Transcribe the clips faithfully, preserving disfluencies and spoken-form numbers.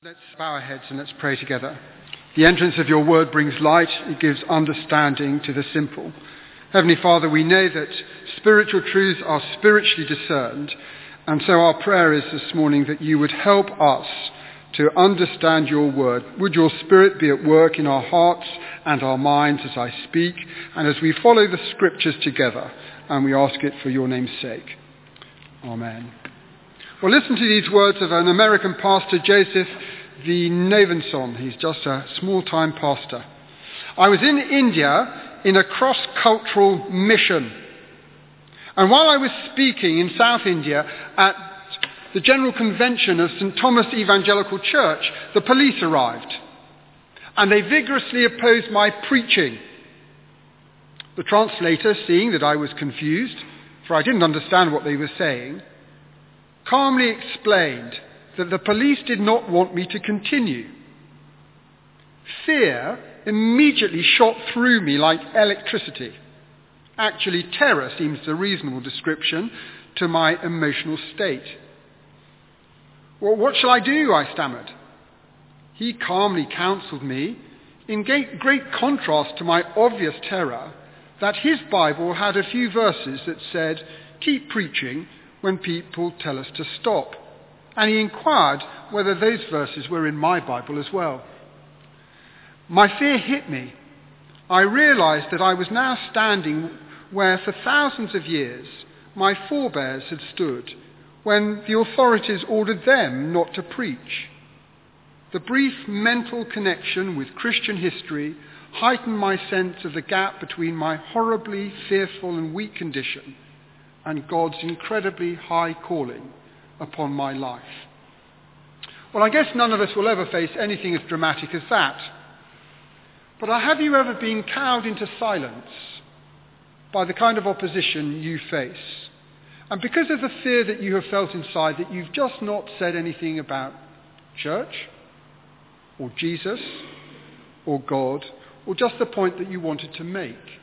Let's bow our heads and let's pray together. The entrance of your word brings light. It gives understanding to the simple. Heavenly Father, we know that spiritual truths are spiritually discerned. And so our prayer is this morning that you would help us to understand your word. Would your spirit be at work in our hearts and our minds as I speak and as we follow the scriptures together. And we ask it for your name's sake. Amen. Well, listen to these words of an American pastor, Joseph V. Navenson. He's just a small-time pastor. I was in India in a cross-cultural mission. And while I was speaking in South India at the General Convention of Saint Thomas Evangelical Church, the police arrived. And they vigorously opposed my preaching. The translator, seeing that I was confused, for I didn't understand what they were saying, calmly explained that the police did not want me to continue. Fear immediately shot through me like electricity. Actually, terror seems a reasonable description to my emotional state. Well, what shall I do? I stammered. He calmly counselled me, in great contrast to my obvious terror, that his Bible had a few verses that said, "Keep preaching when people tell us to stop." And he inquired whether those verses were in my Bible as well. My fear hit me. I realized that I was now standing where for thousands of years my forebears had stood when the authorities ordered them not to preach. The brief mental connection with Christian history heightened my sense of the gap between my horribly fearful and weak condition and God's incredibly high calling upon my life. Well, I guess none of us will ever face anything as dramatic as that. But have you ever been cowed into silence by the kind of opposition you face? And because of the fear that you have felt inside, that you've just not said anything about church, or Jesus, or God, or just the point that you wanted to make?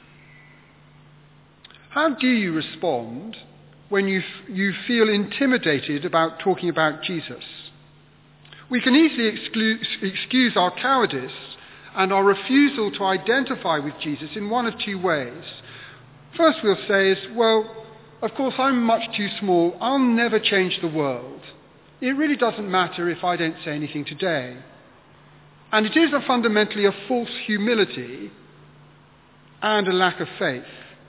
How do you respond when you, f- you feel intimidated about talking about Jesus? We can easily exclu- excuse our cowardice and our refusal to identify with Jesus in one of two ways. First we'll say is, well, of course I'm much too small. I'll never change the world. It really doesn't matter if I don't say anything today. And it is a fundamentally a false humility and a lack of faith.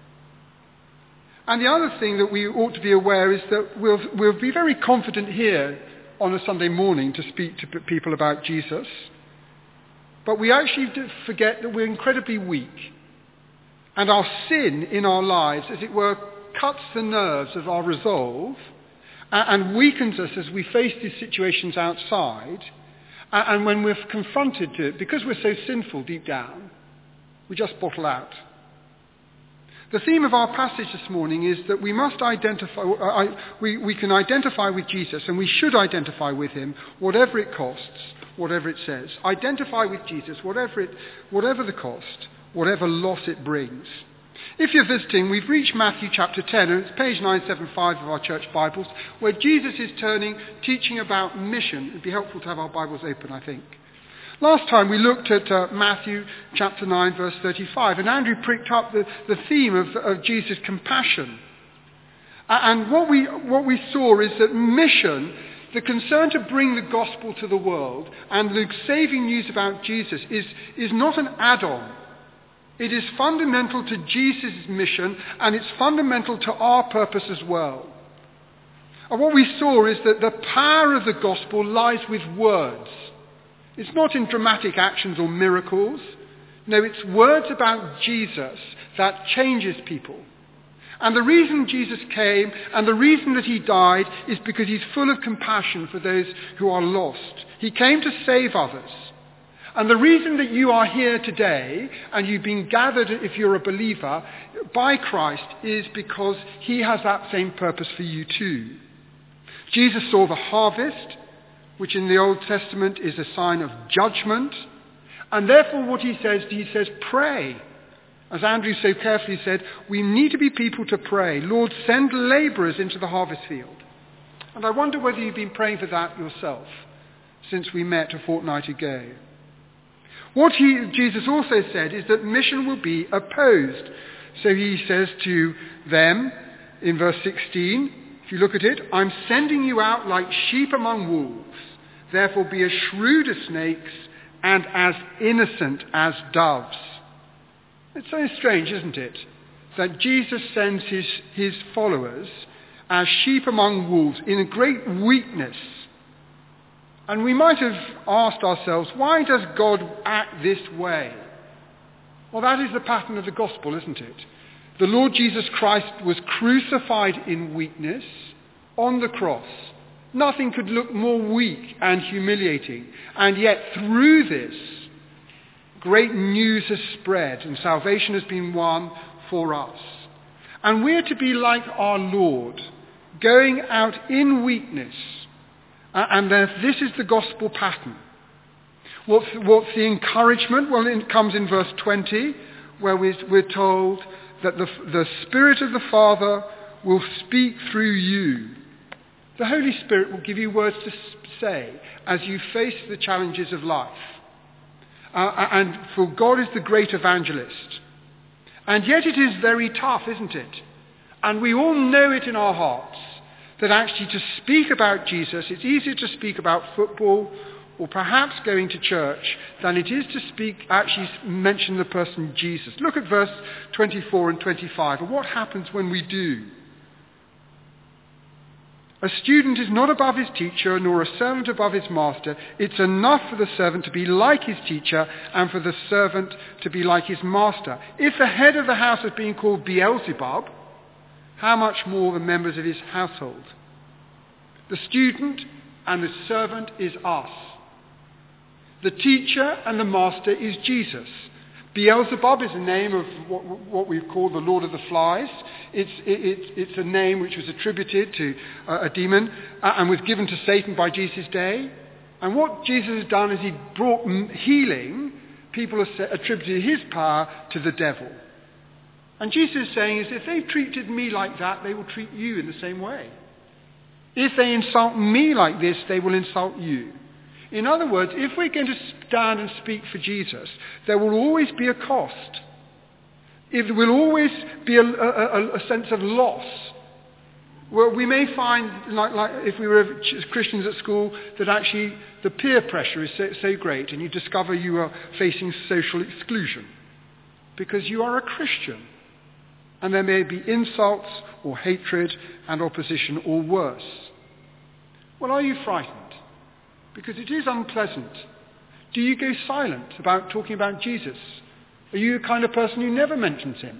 And the other thing that we ought to be aware is that we'll, we'll be very confident here on a Sunday morning to speak to people about Jesus. But we actually forget that we're incredibly weak. And our sin in our lives, as it were, cuts the nerves of our resolve and weakens us as we face these situations outside. And when we're confronted to it, because we're so sinful deep down, we just bottle out. The theme of our passage this morning is that we must identify, uh, we, we can identify with Jesus, and we should identify with him, whatever it costs, whatever it says. Identify with Jesus, whatever it, whatever the cost, whatever loss it brings. If you're visiting, we've reached Matthew chapter ten, and it's page nine seventy-five of our church Bibles, where Jesus is turning, teaching about mission. It'd be helpful to have our Bibles open, I think. Last time we looked at uh, Matthew chapter nine, verse thirty-five, and Andrew pricked up the, the theme of, of Jesus' compassion. Uh, and what we, what we saw is that mission, the concern to bring the gospel to the world, and the saving news about Jesus is, is not an add-on. It is fundamental to Jesus' mission, and it's fundamental to our purpose as well. And what we saw is that the power of the gospel lies with words. It's not in dramatic actions or miracles. No, it's words about Jesus that changes people. And the reason Jesus came and the reason that he died is because he's full of compassion for those who are lost. He came to save others. And the reason that you are here today and you've been gathered, if you're a believer, by Christ is because he has that same purpose for you too. Jesus saw the harvest, which in the Old Testament is a sign of judgment. And therefore what he says, he says, pray. As Andrew so carefully said, we need to be people to pray. Lord, send labourers into the harvest field. And I wonder whether you've been praying for that yourself. since we met a fortnight ago. What he, Jesus also said is that mission will be opposed. So he says to them in verse sixteen, if you look at it, I'm sending you out like sheep among wolves. Therefore be as shrewd as snakes and as innocent as doves. It's so strange, isn't it, that Jesus sends his, his followers as sheep among wolves in a great weakness. And we might have asked ourselves, why does God act this way? Well, that is the pattern of the gospel, isn't it? The Lord Jesus Christ was crucified in weakness on the cross. Nothing could look more weak and humiliating. And yet through this, great news has spread and salvation has been won for us. And we're to be like our Lord, going out in weakness. And this is the gospel pattern. What's, what's the encouragement? Well, it comes in verse twenty, where we're told that the, the Spirit of the Father will speak through you. The Holy Spirit will give you words to say as you face the challenges of life. Uh, and for God is the great evangelist. And yet it is very tough, isn't it? And we all know it in our hearts, that actually to speak about Jesus, it's easier to speak about football or perhaps going to church than it is to speak, actually mention the person Jesus. Look at verse twenty-four and twenty-five, and what happens when we do. A student is not above his teacher, nor a servant above his master. It's enough for the servant to be like his teacher, and for the servant to be like his master. If the head of the house is being called Beelzebub, how much more the members of his household? The student and the servant is us. The teacher and the master is Jesus. Beelzebub is a name of what, what we've called the Lord of the Flies. It's, it, it's a name which was attributed to uh, a demon uh, and was given to Satan by Jesus' day. And what Jesus has done is he brought healing. People have attributed his power to the devil. And Jesus is saying is if they've treated me like that, they will treat you in the same way. If they insult me like this, they will insult you. In other words, if we're going to stand and speak for Jesus, there will always be a cost. There will always be a, a, a sense of loss. Well, we may find, like, like if we were Christians at school, that actually the peer pressure is so, so great and you discover you are facing social exclusion because you are a Christian. And there may be insults or hatred and opposition or worse. Well, are you frightened? Because it is unpleasant. Do you go silent about talking about Jesus? Are you the kind of person who never mentions him?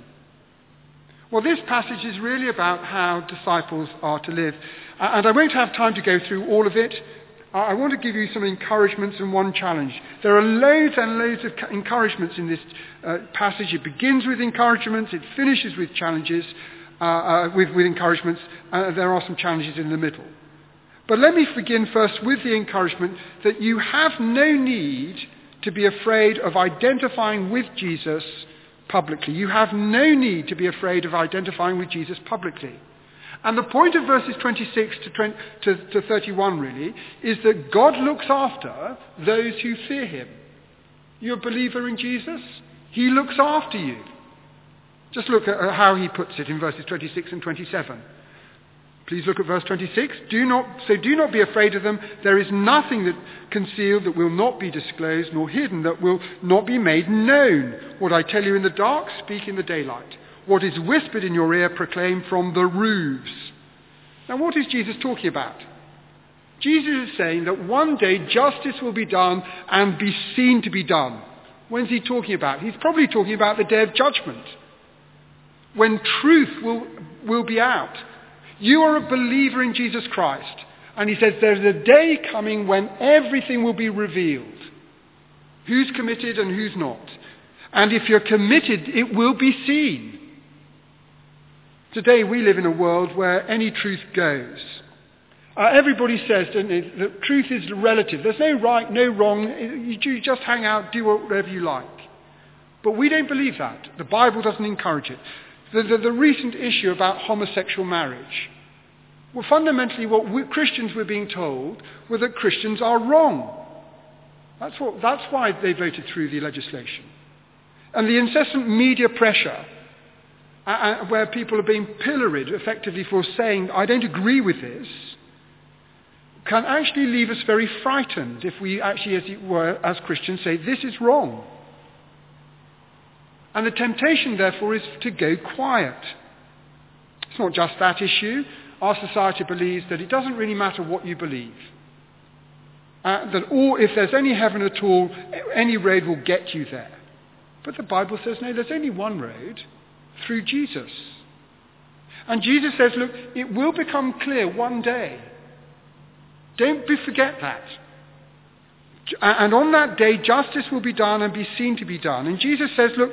Well, this passage is really about how disciples are to live. And I won't have time to go through all of it. I want to give you some encouragements and one challenge. There are loads and loads of encouragements in this uh, passage. It begins with encouragements, it finishes with challenges, uh, uh, with, with encouragements. Uh, there are some challenges in the middle. But let me begin first with the encouragement that you have no need to be afraid of identifying with Jesus publicly. You have no need to be afraid of identifying with Jesus publicly. And the point of verses twenty-six to, twenty, to, to thirty-one really is that God looks after those who fear him. You're a believer in Jesus? He looks after you. Just look at how he puts it in verses twenty-six and twenty-seven. Please look at verse twenty-six. Do not, so do not be afraid of them. There is nothing that concealed that will not be disclosed, nor hidden that will not be made known. What I tell you in the dark, speak in the daylight. What is whispered in your ear, proclaim from the roofs. Now what is Jesus talking about? Jesus is saying that one day justice will be done and be seen to be done. When's he talking about? He's probably talking about the day of judgment, when truth will, will be out. You are a believer in Jesus Christ. And he says there's a day coming when everything will be revealed. Who's committed and who's not. And if you're committed, it will be seen. Today we live in a world where any truth goes. Uh, everybody says, don't they, that truth is relative. There's no right, no wrong. You, you just hang out, do whatever you like. But we don't believe that. The Bible doesn't encourage it. The, the, the recent issue about homosexual marriage. Well, fundamentally what we, Christians were being told were that Christians are wrong. That's, what, that's why they voted through the legislation. And the incessant media pressure, uh, where people are being pilloried effectively for saying, I don't agree with this, can actually leave us very frightened if we actually, as it were, as Christians say, this is wrong. And the temptation, therefore, is to go quiet. It's not just that issue. Our society believes that it doesn't really matter what you believe. Uh, that all, if there's any heaven at all, any road will get you there. But the Bible says, no, there's only one road, through Jesus. And Jesus says, look, it will become clear one day. Don't be, forget that. And on that day, justice will be done and be seen to be done. And Jesus says, look,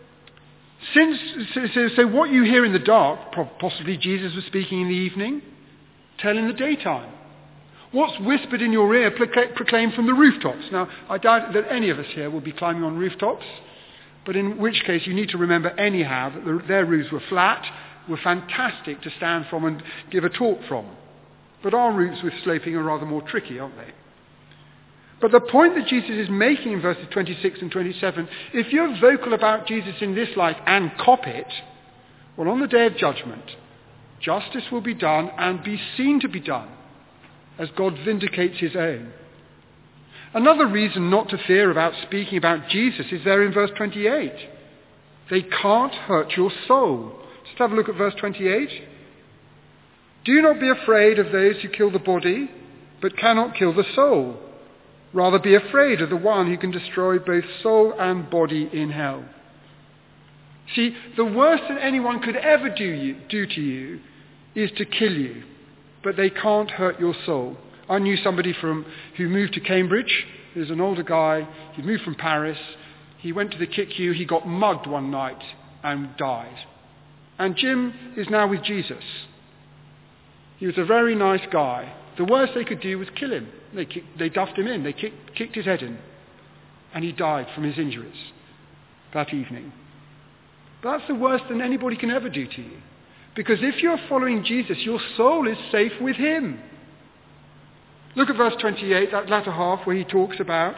since so, so what you hear in the dark, possibly Jesus was speaking in the evening, tell in the daytime. What's whispered in your ear, proclaim from the rooftops. Now, I doubt that any of us here will be climbing on rooftops, but in which case you need to remember anyhow that the, their roofs were flat, were fantastic to stand from and give a talk from. But our roofs with sloping are rather more tricky, aren't they? But the point that Jesus is making in verses twenty-six and twenty-seven, if you're vocal about Jesus in this life and cop it, well, on the day of judgment, justice will be done and be seen to be done as God vindicates his own. Another reason not to fear about speaking about Jesus is there in verse twenty-eight. They can't hurt your soul. Just have a look at verse twenty-eight. Do not be afraid of those who kill the body, but cannot kill the soul. Rather be afraid of the one who can destroy both soul and body in hell. See, the worst that anyone could ever do, you, do to you is to kill you, but they can't hurt your soul. I knew somebody from who moved to Cambridge. He was an older guy. He moved from Paris. He went to the K I C U. He got mugged one night and died. And Jim is now with Jesus. He was a very nice guy. The worst they could do was kill him. They, kicked, they duffed him in. They kicked, kicked his head in. And he died from his injuries that evening. But that's the worst that anybody can ever do to you. Because if you're following Jesus, your soul is safe with him. Look at verse twenty-eight, that latter half where he talks about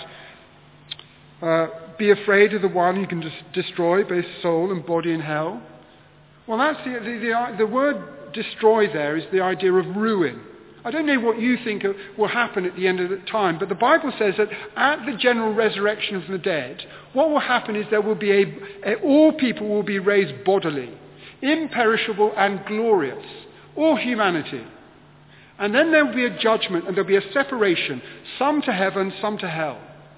uh, be afraid of the one who can des- destroy both soul and body in hell. Well, that's the, the, the, the word destroy there is the idea of ruin. I don't know what you think will happen at the end of the time, but the Bible says that at the general resurrection of the dead, what will happen is there will be a, a all people will be raised bodily, imperishable and glorious, all humanity. And then there will be a judgment and there will be a separation, some to heaven, some to hell.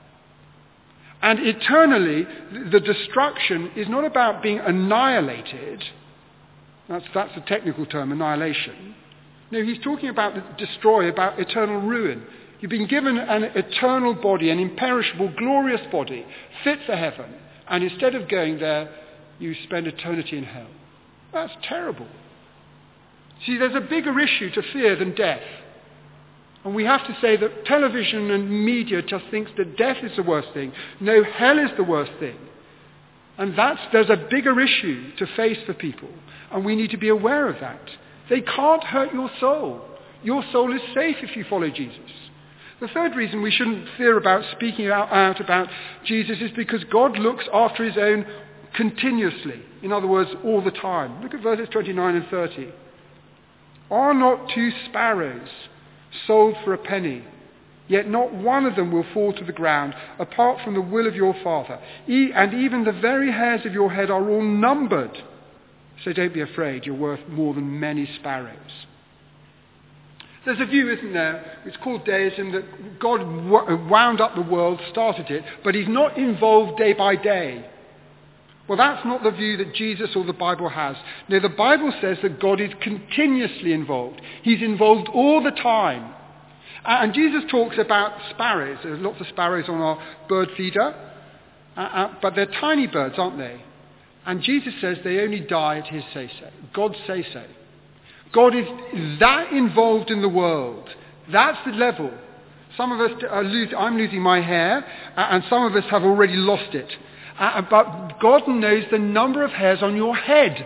And eternally, the destruction is not about being annihilated. That's, that's the technical term, annihilation. No, he's talking about the destroy, about eternal ruin. You've been given an eternal body, an imperishable, glorious body, fit for heaven. And instead of going there, you spend eternity in hell. That's terrible. See, there's a bigger issue to fear than death. And we have to say that television and media just thinks that death is the worst thing. No, hell is the worst thing. And that's, there's a bigger issue to face for people. And we need to be aware of that. They can't hurt your soul. Your soul is safe if you follow Jesus. The third reason we shouldn't fear about speaking out, out about Jesus is because God looks after his own continuously. In other words, all the time. Look at verses twenty-nine and thirty. Are not two sparrows sold for a penny? Yet not one of them will fall to the ground apart from the will of your Father. E- and even the very hairs of your head are all numbered. So don't be afraid, you're worth more than many sparrows. There's a view, isn't there, it's called deism, that God wound up the world, started it, but he's not involved day by day. Well, that's not the view that Jesus or the Bible has. No, the Bible says that God is continuously involved. He's involved all the time. And Jesus talks about sparrows. There's lots of sparrows on our bird feeder, uh, uh, but they're tiny birds, aren't they? And Jesus says they only die at his say-so. God say-so. God is that involved in the world. That's the level. Some of us are losing, I'm losing my hair, and some of us have already lost it. Uh, but God knows the number of hairs on your head.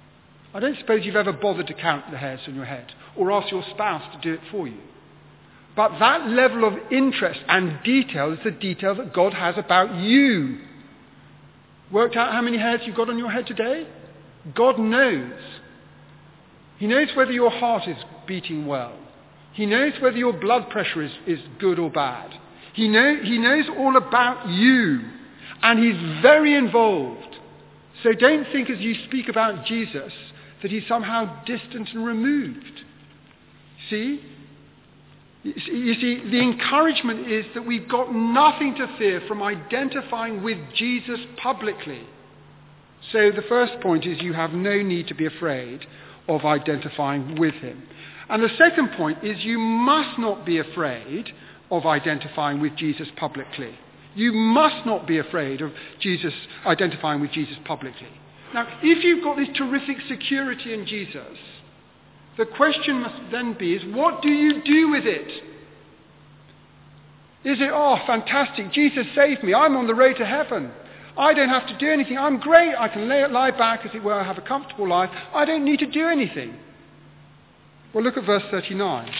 I don't suppose you've ever bothered to count the hairs on your head, or ask your spouse to do it for you. But that level of interest and detail is the detail that God has about you. Worked out how many hairs you've got on your head today? God knows. He knows whether your heart is beating well. He knows whether your blood pressure is, is good or bad. He, know, he knows all about you. And he's very involved. So don't think as you speak about Jesus that he's somehow distant and removed. See? You see, the encouragement is that we've got nothing to fear from identifying with Jesus publicly. So the first point is you have no need to be afraid of identifying with him. And the second point is you must not be afraid of identifying with Jesus publicly. You must not be afraid of Jesus identifying with Jesus publicly. Now, if you've got this terrific security in Jesus, the question must then be is, what do you do with it? Is it, oh, fantastic, Jesus saved me, I'm on the road to heaven. I don't have to do anything, I'm great, I can lay, lie back, as it were, have a comfortable life, I don't need to do anything. Well, look at verse thirty-nine.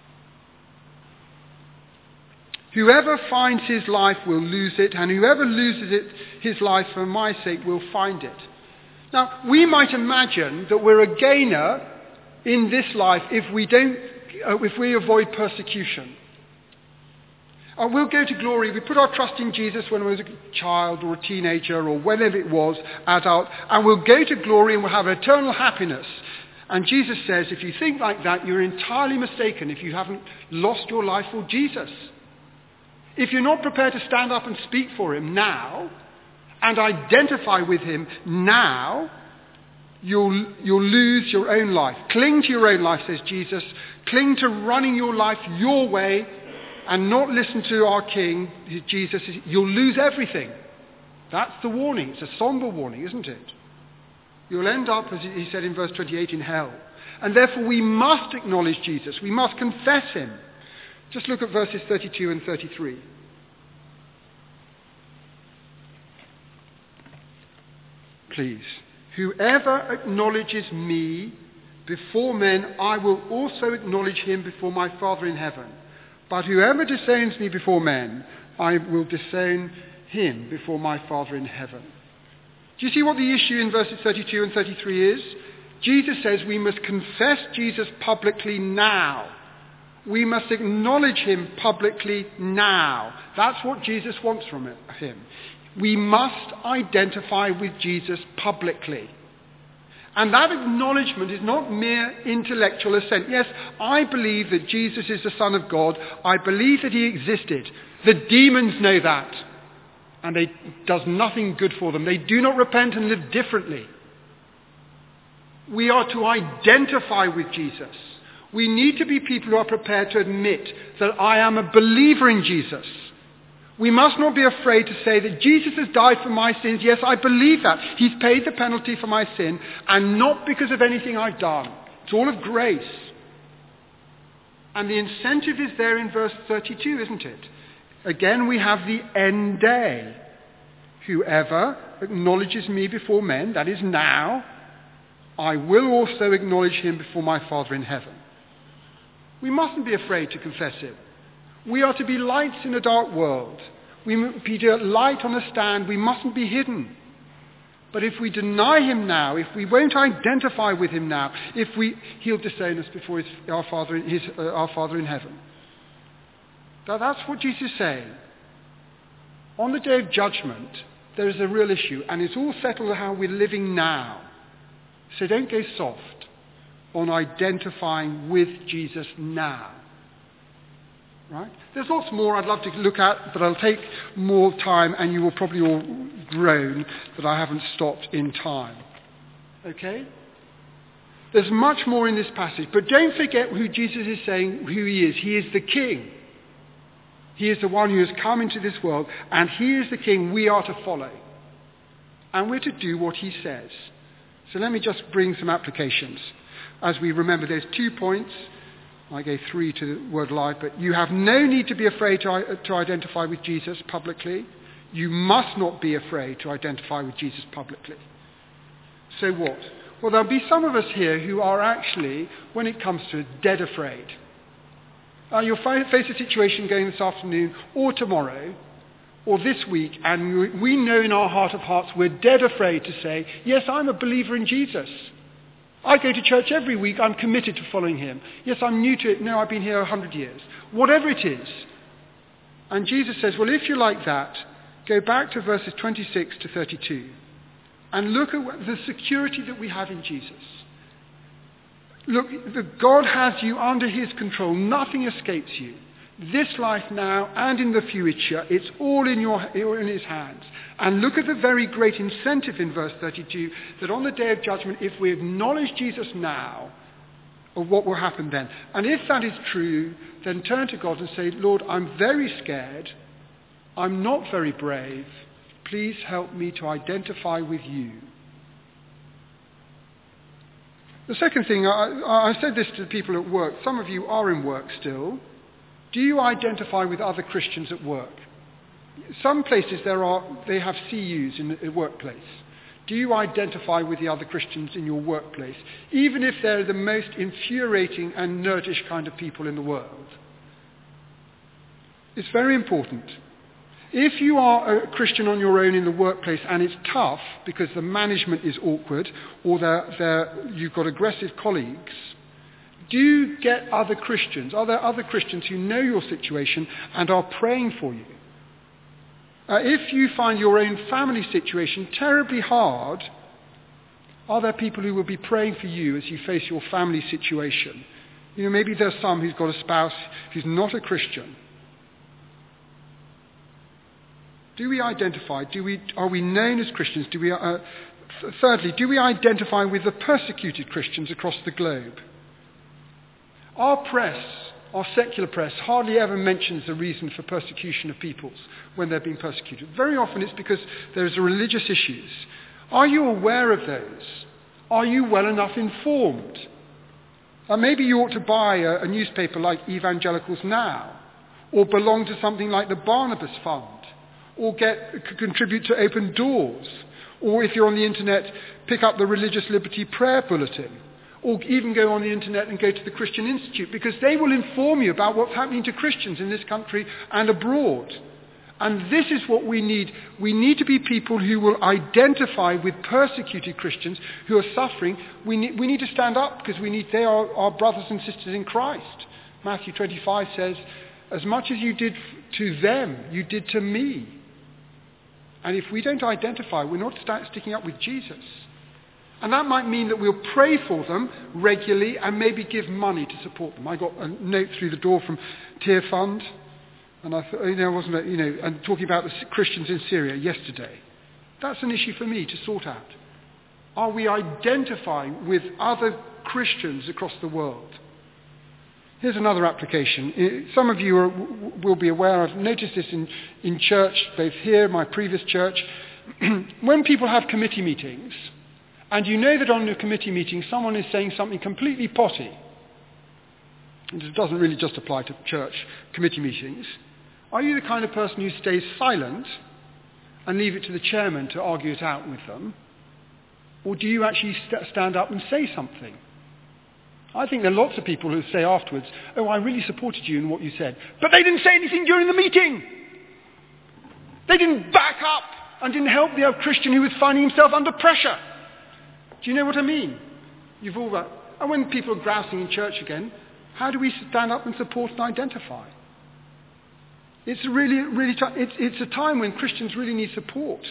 Whoever finds his life will lose it, and whoever loses it, his life for my sake will find it. Now, we might imagine that we're a gainer in this life if we don't, uh, if we avoid persecution. Uh, we'll go to glory. We put our trust in Jesus when we was a child or a teenager or whenever it was, adult, and we'll go to glory and we'll have eternal happiness. And Jesus says, if you think like that, you're entirely mistaken if you haven't lost your life for Jesus. If you're not prepared to stand up and speak for him now and identify with him now, You'll, you'll lose your own life. Cling to your own life, says Jesus. Cling to running your life your way and not listen to our King, Jesus. You'll lose everything. That's the warning. It's a somber warning, isn't it? You'll end up, as he said in verse twenty-eight, in hell. And therefore we must acknowledge Jesus. We must confess him. Just look at verses thirty-two and thirty-three. Please. Whoever acknowledges me before men, I will also acknowledge him before my Father in heaven. But whoever disowns me before men, I will disown him before my Father in heaven. Do you see what the issue in verses thirty-two and thirty-three is? Jesus says we must confess Jesus publicly now. We must acknowledge him publicly now. That's what Jesus wants from him. We must identify with Jesus publicly. And that acknowledgement is not mere intellectual assent. Yes, I believe that Jesus is the Son of God. I believe that he existed. The demons know that. And it does nothing good for them. They do not repent and live differently. We are to identify with Jesus. We need to be people who are prepared to admit that I am a believer in Jesus. We must not be afraid to say that Jesus has died for my sins. Yes, I believe that. He's paid the penalty for my sin, and not because of anything I've done. It's all of grace. And the incentive is there in verse thirty-two, isn't it? Again, we have the end day. Whoever acknowledges me before men, that is now, I will also acknowledge him before my Father in heaven. We mustn't be afraid to confess him. We are to be lights in a dark world. We must be light on a stand. We mustn't be hidden. But if we deny him now, if we won't identify with him now, if we, he'll disown us before his, our, Father, his, uh, our Father in heaven. Now that's what Jesus is saying. On the day of judgment, there is a real issue, and it's all settled on how we're living now. So don't go soft on identifying with Jesus now. Right? There's lots more I'd love to look at, but I'll take more time, and you will probably all groan that I haven't stopped in time. Okay? There's much more in this passage, but don't forget who Jesus is saying who he is. He is the King. He is the one who has come into this world, and he is the King we are to follow. And we're to do what he says. So let me just bring some applications. As we remember, there's two points. I gave three to the word life, but you have no need to be afraid to, to identify with Jesus publicly. You must not be afraid to identify with Jesus publicly. So what? Well, there'll be some of us here who are actually, when it comes to it, dead afraid. Uh, you'll face a situation going this afternoon or tomorrow or this week, and we know in our heart of hearts we're dead afraid to say, yes, I'm a believer in Jesus. I go to church every week. I'm committed to following him. Yes, I'm new to it. No, I've been here a hundred years. Whatever it is. And Jesus says, well, if you're like that, go back to verses twenty-six to thirty-two and look at the security that we have in Jesus. Look, the God has you under his control. Nothing escapes you. This life now and in the future, it's all in, your, in his hands. And look at the very great incentive in verse thirty-two, that on the day of judgment, if we acknowledge Jesus now, of what will happen then. And if that is true, then turn to God and say, Lord, I'm very scared. I'm not very brave. Please help me to identify with you. The second thing, I, I said this to people at work. Some of you are in work still. Do you identify with other Christians at work? Some places there are, they have C Us in the workplace. Do you identify with the other Christians in your workplace, even if they're the most infuriating and nerdish kind of people in the world? It's very important. If you are a Christian on your own in the workplace and it's tough because the management is awkward or they're, they're, you've got aggressive colleagues, do get other Christians. Are there other Christians who know your situation and are praying for you? Uh, if you find your own family situation terribly hard, are there people who will be praying for you as you face your family situation? You know, maybe there's some who's got a spouse who's not a Christian. Do we identify? Do we, are we known as Christians? Do we, uh, th- thirdly, do we identify with the persecuted Christians across the globe? Our press, our secular press, hardly ever mentions the reason for persecution of peoples when they're being persecuted. Very often it's because there's religious issues. Are you aware of those? Are you well enough informed? Uh, maybe you ought to buy a, a newspaper like Evangelicals Now, or belong to something like the Barnabas Fund, or get c- contribute to Open Doors, or if you're on the internet, pick up the Religious Liberty Prayer Bulletin, or even go on the internet and go to the Christian Institute, because they will inform you about what's happening to Christians in this country and abroad. And this is what we need. We need to be people who will identify with persecuted Christians who are suffering. We need, we need to stand up because we need, they are our brothers and sisters in Christ. Matthew twenty-five says, as much as you did to them, you did to me. And if we don't identify, we're not st- sticking up with Jesus. And that might mean that we'll pray for them regularly and maybe give money to support them. I got a note through the door from Tear Fund, and I thought, you know, wasn't it, you know, and talking about the Christians in Syria yesterday. That's an issue for me to sort out. Are we identifying with other Christians across the world? Here's another application. Some of you are, will be aware, I've noticed this in, in church, both here, my previous church. When people have committee meetings, and you know that on a committee meeting someone is saying something completely potty, and it doesn't really just apply to church committee meetings, are you the kind of person who stays silent and leave it to the chairman to argue it out with them? Or do you actually st- stand up and say something? I think there are lots of people who say afterwards, oh, I really supported you in what you said. But they didn't say anything during the meeting. They didn't back up and didn't help the Christian who was finding himself under pressure. Do you know what I mean? You've all got, and when people are grousing in church again, how do we stand up and support and identify? It's really, really, t- it's, it's a time when Christians really need support.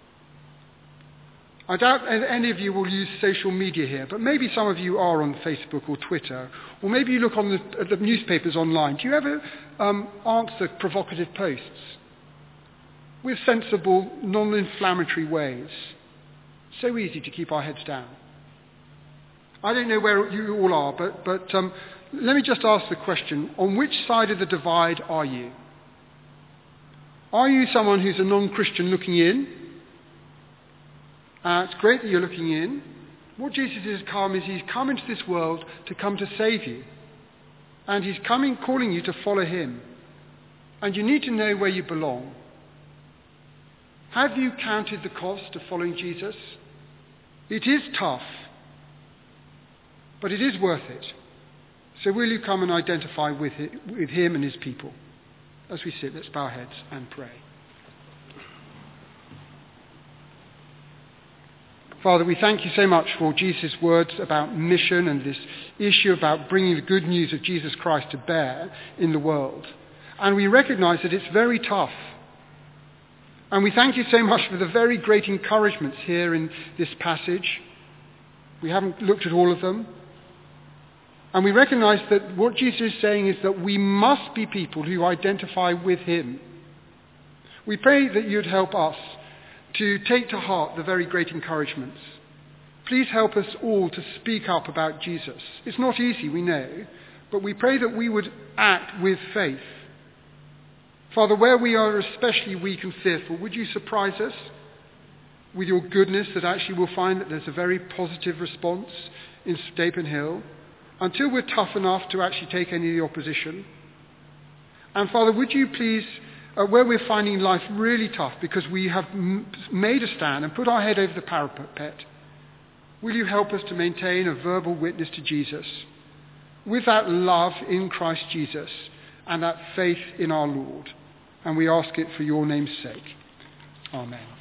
I doubt any of you will use social media here, but maybe some of you are on Facebook or Twitter, or maybe you look on the, at the newspapers online. Do you ever um, answer provocative posts with sensible, non-inflammatory ways? So easy to keep our heads down. I don't know where you all are, but, but um, let me just ask the question, on which side of the divide are you? Are you someone who's a non-Christian looking in? Uh, it's great that you're looking in. What Jesus has come is he's come into this world to come to save you. And he's coming, calling you to follow him. And you need to know where you belong. Have you counted the cost of following Jesus? It is tough, but it is worth it. So will you come and identify with with him and his people? As we sit, let's bow our heads and pray. Father, we thank you so much for Jesus' words about mission and this issue about bringing the good news of Jesus Christ to bear in the world. And we recognize that it's very tough. And we thank you so much for the very great encouragements here in this passage. We haven't looked at all of them. And we recognize that what Jesus is saying is that we must be people who identify with him. We pray that you'd help us to take to heart the very great encouragements. Please help us all to speak up about Jesus. It's not easy, we know, but we pray that we would act with faith. Father, where we are especially weak and fearful, would you surprise us with your goodness that actually we'll find that there's a very positive response in Stapen Hill until we're tough enough to actually take any of the opposition. And Father, would you please, uh, where we're finding life really tough because we have m- made a stand and put our head over the parapet, will you help us to maintain a verbal witness to Jesus with that love in Christ Jesus and that faith in our Lord? And we ask it for your name's sake. Amen.